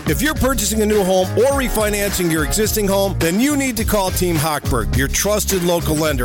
If you're purchasing a new home or refinancing your existing home, then you need to call Team Hochberg, your trusted local lender.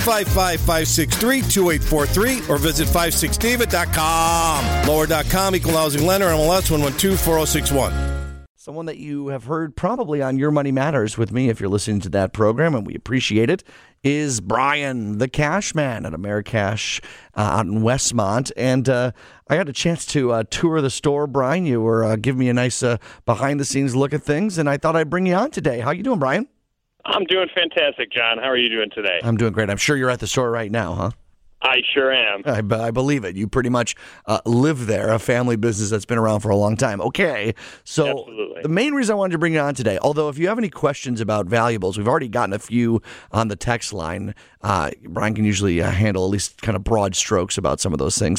855-563-2843 or visit 56david.com. Lower.com, equal housing lender, MLS 1124061. Someone that you have heard probably on Your Money Matters with me, if you're listening to that program, and we appreciate it, is Brian, the cash man at Americash out in Westmont. And I had a chance to tour the store. Brian, you were giving me a nice behind-the-scenes look at things, and I thought I'd bring you on today. How you doing, Brian? I'm doing fantastic, John. How are you doing today? I'm doing great. I'm sure you're at the store right now, huh? I sure am. I believe it. You pretty much live there, a family business that's been around for a long time. Okay, so Absolutely. The main reason I wanted to bring you on today, although if you have any questions about valuables, we've already gotten a few on the text line. Brian can usually handle at least kind of broad strokes about some of those things,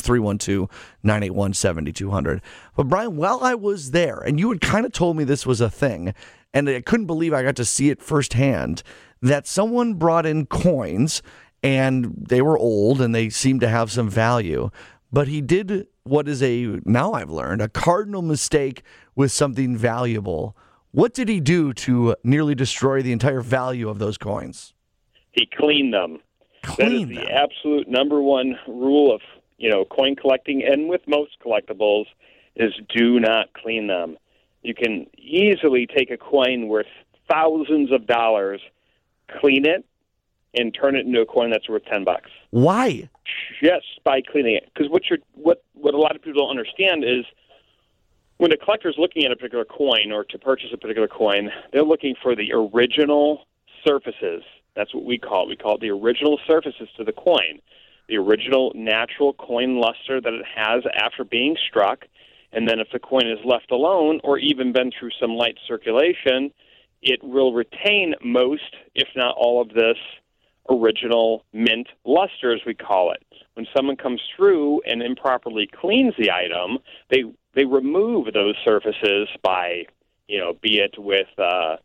312-981-7200. But Brian, while I was there, and you had kind of told me this was a thing, and I couldn't believe I got to see it firsthand, that someone brought in coins and they were old and they seemed to have some value. But he did what is now I've learned, a cardinal mistake with something valuable. What did he do to nearly destroy the entire value of those coins? He cleaned them. That is the absolute number one rule of, coin collecting, and with most collectibles, is do not clean them. You can easily take a coin worth thousands of dollars, clean it, and turn it into a coin that's worth $10. Why? Just by cleaning it. Because what a lot of people don't understand is when a collector is looking at a particular coin or to purchase a particular coin, they're looking for the original surfaces. That's what we call it. We call it the original surfaces to the coin, the original natural coin luster that it has after being struck. And then if the coin is left alone or even been through some light circulation, it will retain most, if not all of this original mint luster, as we call it. When someone comes through and improperly cleans the item, they remove those surfaces by, be it with a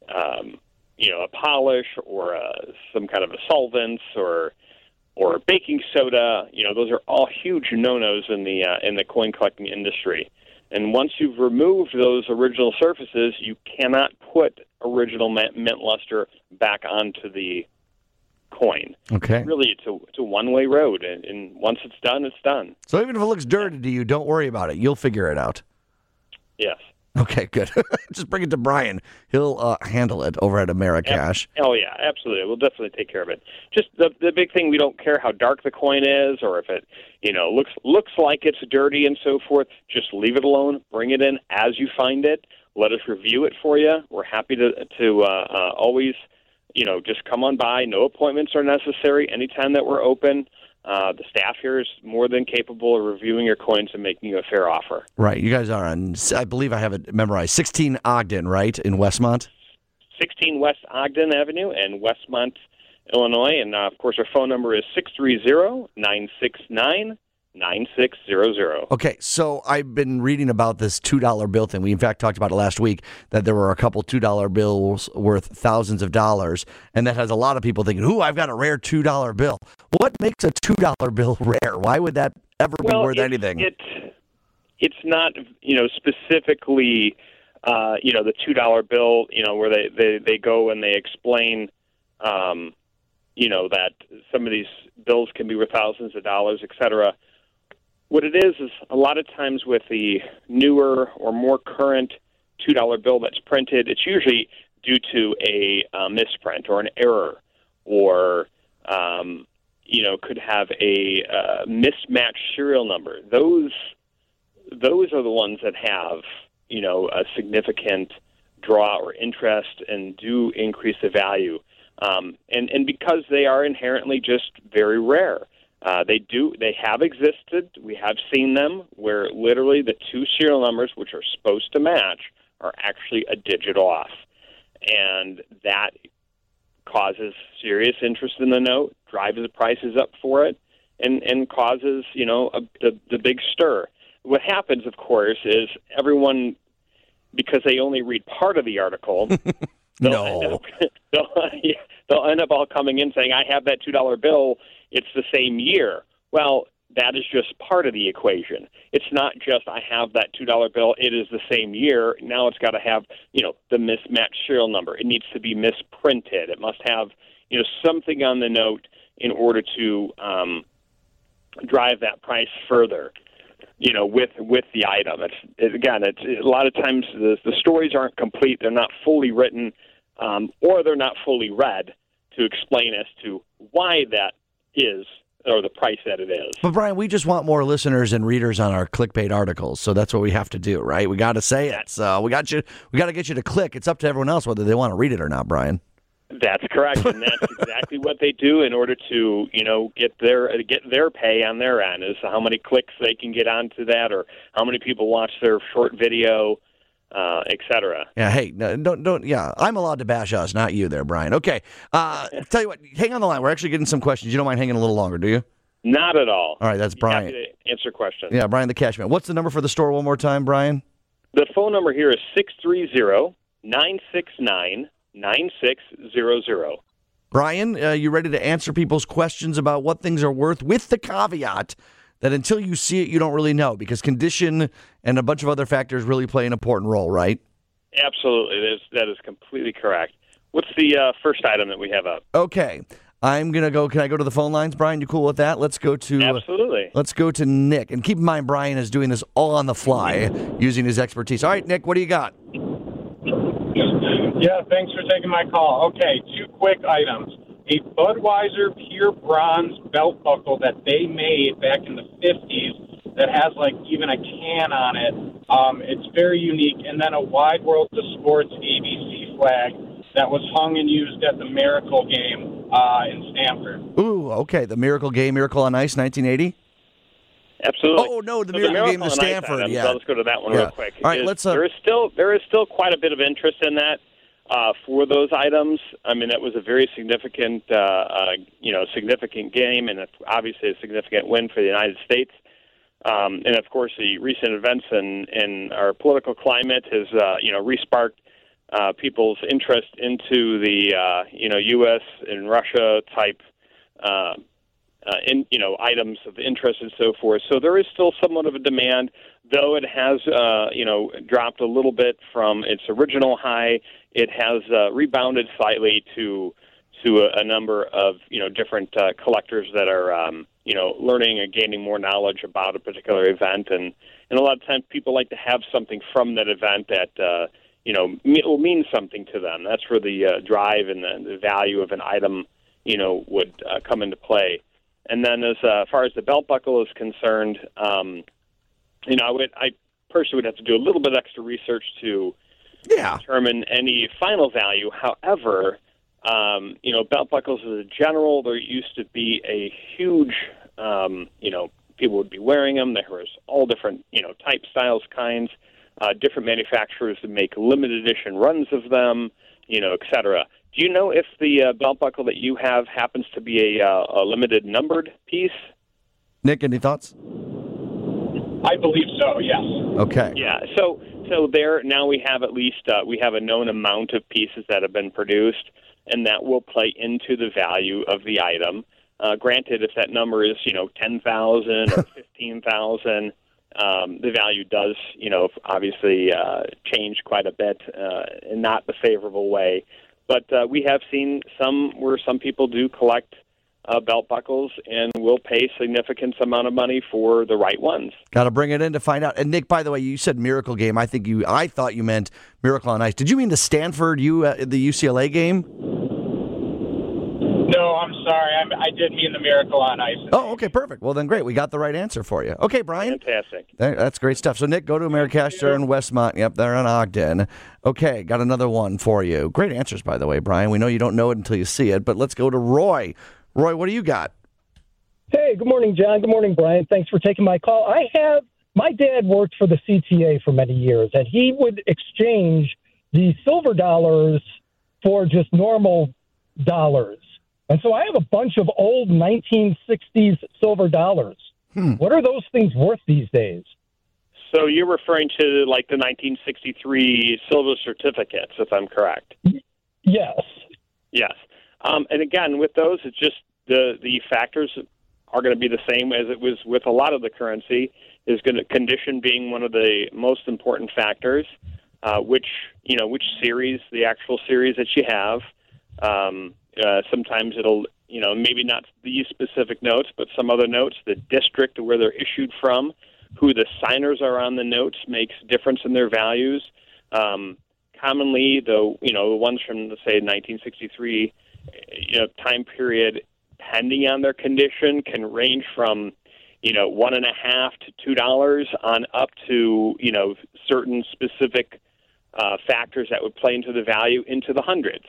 polish or some kind of a solvents or baking soda. Those are all huge no-nos in the coin collecting industry. And once you've removed those original surfaces, you cannot put original mint luster back onto the coin. Okay. Really, it's a one-way road, and once it's done, it's done. So even if it looks dirty to you, don't worry about it. You'll figure it out. Yes. Okay, good. Just bring it to Brian. He'll handle it over at Americash. Oh, yeah, absolutely. We'll definitely take care of it. Just the big thing, we don't care how dark the coin is or if it, looks like it's dirty and so forth. Just leave it alone. Bring it in as you find it. Let us review it for you. We're happy to always, just come on by. No appointments are necessary anytime that we're open. The staff here is more than capable of reviewing your coins and making you a fair offer. Right. You guys are on, I believe I have it memorized, 16 Ogden, right, in Westmont? 16 West Ogden Avenue in Westmont, Illinois. And, of course, our phone number is 630-969-9600. Okay, so I've been reading about this $2 bill thing. We, in fact, talked about it last week, that there were a couple $2 bills worth thousands of dollars, and that has a lot of people thinking, ooh, I've got a rare $2 bill. What makes a $2 bill rare? Why would that ever be worth anything? It's not, specifically, the $2 bill, where they go and they explain, that some of these bills can be worth thousands of dollars, et cetera. What it is a lot of times with the newer or more current $2 bill that's printed, it's usually due to a misprint or an error or, could have a mismatched serial number. Those are the ones that have, a significant draw or interest and do increase the value. And because they are inherently just very rare. They have existed. We have seen them where literally the two serial numbers, which are supposed to match, are actually a digit off. And that causes serious interest in the note, drives the prices up for it, and causes, the big stir. What happens, of course, is everyone, because they only read part of the article, they'll end up all coming in saying, I have that $2 bill, it's the same year. Well, that is just part of the equation. It's not just I have that $2 bill, it is the same year. Now it's got to have, the mismatched serial number. It needs to be misprinted. It must have, something on the note in order to drive that price further, with the item. It's a lot of times the stories aren't complete. They're not fully written, or they're not fully read to explain as to why that is, or the price that it is. But Brian, we just want more listeners and readers on our clickbait articles, so that's what we have to do, right? We got to say it. So we got to get you to click. It's up to everyone else whether they want to read it or not, Brian. That's correct, and that's exactly what they do in order to, get their pay on their end, is how many clicks they can get onto that, or how many people watch their short video, et cetera. Yeah, hey, don't. Yeah, I'm allowed to bash us, not you, there, Brian. Okay, tell you what, hang on the line. We're actually getting some questions. You don't mind hanging a little longer, do you? Not at all. All right, that's Brian. Happy to answer questions. Yeah, Brian the Cashman. What's the number for the store one more time, Brian? The phone number here is 630-969-9600. Brian, you ready to answer people's questions about what things are worth, with the caveat that until you see it, you don't really know, because condition and a bunch of other factors really play an important role, right? Absolutely. That is completely correct. What's the first item that we have up? Okay. I'm going to go. Can I go to the phone lines, Brian? You cool with that? Let's go to Absolutely. Let's go to Nick. And keep in mind, Brian is doing this all on the fly, using his expertise. All right, Nick, what do you got? Yeah, thanks for taking my call. Okay, 2 quick items. A Budweiser Pure Bronze belt buckle that they made back in the 50s that has, even a can on it. It's very unique. And then a Wide World of Sports ABC flag that was hung and used at the Miracle game in Stanford. Ooh, okay. The Miracle game, Miracle on Ice, 1980? Absolutely. Oh, no, the Miracle game to Stanford. Item, yeah. So let's go to that one real quick. All right, let's. There is still quite a bit of interest in that. For those items, I mean, that was a very significant, significant game, and it's obviously a significant win for the United States. And of course, the recent events in our political climate has, re-sparked people's interest into the, U.S. and Russia type, items of interest and so forth. So there is still somewhat of a demand, though it has, dropped a little bit from its original high. It has rebounded slightly to a number of different collectors that are learning and gaining more knowledge about a particular event, and a lot of times people like to have something from that event that will mean something to them. That's where the drive and the value of an item would come into play. And then as far as the belt buckle is concerned, I personally would have to do a little bit extra research to determine any final value. However, belt buckles as a general, there used to be a huge, people would be wearing them. There was all different, type, styles, kinds, different manufacturers that make limited edition runs of them, et cetera. Do you know if the belt buckle that you have happens to be a limited numbered piece? Nick, any thoughts? I believe so, yes. Okay. Yeah, so there now we have at least we have a known amount of pieces that have been produced, and that will play into the value of the item. Granted, if that number is 10,000 or 15,000, the value does obviously change quite a bit in not the favorable way. But we have seen some where some people do collect belt buckles and will pay significant amount of money for the right ones. Got to bring it in to find out. And Nick, by the way, you said Miracle game. I thought you meant Miracle on Ice. Did you mean the Stanford the UCLA game? No, I'm sorry. I did mean the Miracle on Ice. Oh, okay, perfect. Well, then great. We got the right answer for you. Okay, Brian. Fantastic. That's great stuff. So, Nick, go to Americaster in Westmont. Yep, they're in Ogden. Okay, got another one for you. Great answers, by the way, Brian. We know you don't know it until you see it, but let's go to Roy. Roy, what do you got? Hey, good morning, John. Good morning, Brian. Thanks for taking my call. My dad worked for the CTA for many years, and he would exchange the silver dollars for just normal dollars. And so I have a bunch of old 1960s silver dollars. What are those things worth these days? So you're referring to like the 1963 silver certificates, if I'm correct? Yes. Yes. And again, with those, it's just the factors are going to be the same as it was with a lot of the currency. Is going to condition being one of the most important factors, which series, the actual series that you have. Sometimes it'll, maybe not these specific notes, but some other notes, the district where they're issued from, who the signers are on the notes makes difference in their values. Commonly, the ones from, let's say, 1963 time period, depending on their condition, can range from $1.50 to $2 on up to certain specific factors that would play into the value into the hundreds.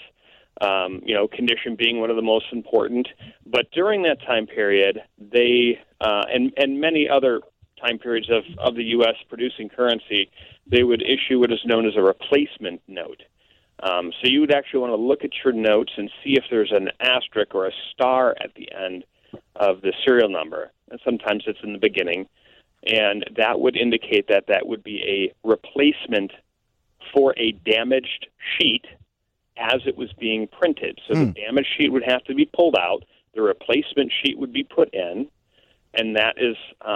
Condition being one of the most important. But during that time period, they and many other time periods of the U.S. producing currency, they would issue what is known as a replacement note. So you would actually want to look at your notes and see if there's an asterisk or a star at the end of the serial number. And sometimes it's in the beginning. And that would indicate that would be a replacement for a damaged sheet as it was being printed. So the damaged sheet would have to be pulled out, the replacement sheet would be put in, and that is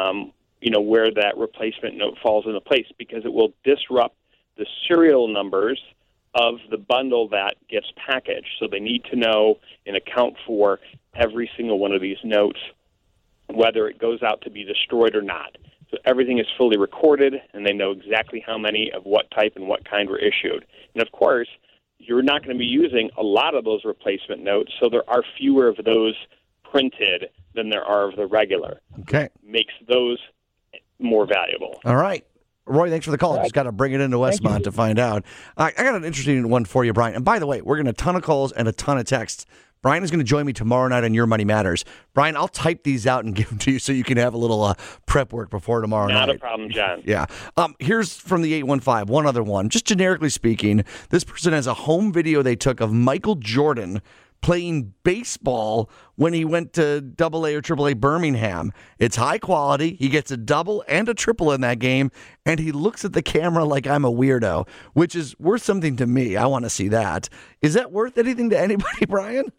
where that replacement note falls into place, because it will disrupt the serial numbers of the bundle that gets packaged. So they need to know and account for every single one of these notes, whether it goes out to be destroyed or not. So everything is fully recorded, and they know exactly how many of what type and what kind were issued. And, of course, you're not going to be using a lot of those replacement notes, so there are fewer of those printed than there are of the regular. Okay. Makes those more valuable. All right. Roy, thanks for the call. Just got to bring it into Westmont to find out. I got an interesting one for you, Brian. And by the way, we're getting a ton of calls and a ton of texts. Brian is going to join me tomorrow night on Your Money Matters. Brian, I'll type these out and give them to you so you can have a little prep work before tomorrow night. Not a problem, John. Yeah. Here's from the 815, one other one. Just generically speaking, this person has a home video they took of Michael Jordan playing baseball when he went to AA or AAA Birmingham. It's high quality. He gets a double and a triple in that game, and he looks at the camera like I'm a weirdo, which is worth something to me. I want to see that. Is that worth anything to anybody, Brian?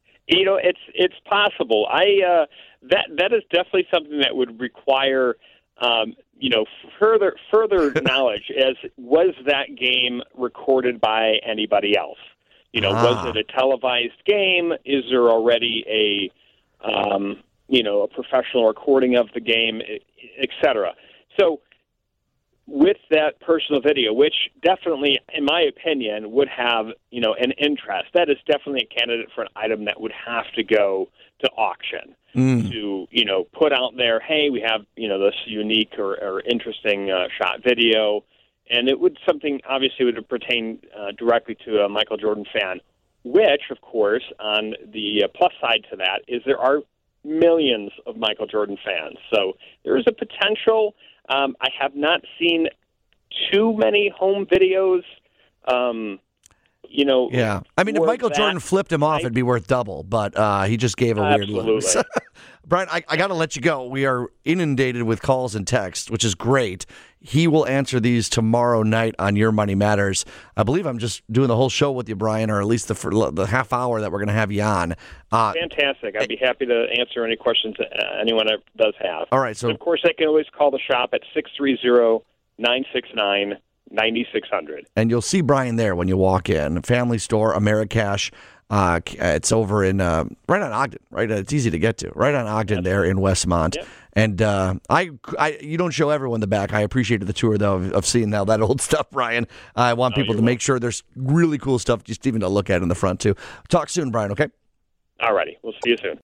It's possible. That is definitely something that would require further knowledge. As was that game recorded by anybody else? Was it a televised game? Is there already a professional recording of the game, et cetera? So with that personal video, which definitely, in my opinion, would have, an interest, that is definitely a candidate for an item that would have to go to auction to, put out there, hey, we have, this unique or interesting shot video. And it would obviously would pertain directly to a Michael Jordan fan, which, of course, on the plus side to that is there are millions of Michael Jordan fans. So there is a potential. I have not seen too many home videos. Yeah. I mean, if Michael Jordan flipped him off, it'd be worth double, but he just gave a weird look. Brian, I got to let you go. We are inundated with calls and texts, which is great. He will answer these tomorrow night on Your Money Matters. I believe I'm just doing the whole show with you, Brian, or at least the half hour that we're going to have you on. Fantastic. I'd be happy to answer any questions anyone does have. All right. So, and of course, they can always call the shop at 630-969-9600. And you'll see Brian there when you walk in. Family Store, Americash. It's over in right on Ogden, right? It's easy to get to, right on Ogden there in Westmont. Yep. And you don't show everyone the back. I appreciated the tour though of seeing all that old stuff, Brian. I want people to make sure there's really cool stuff just even to look at in the front too. Talk soon, Brian. Okay. All righty. We'll see you soon.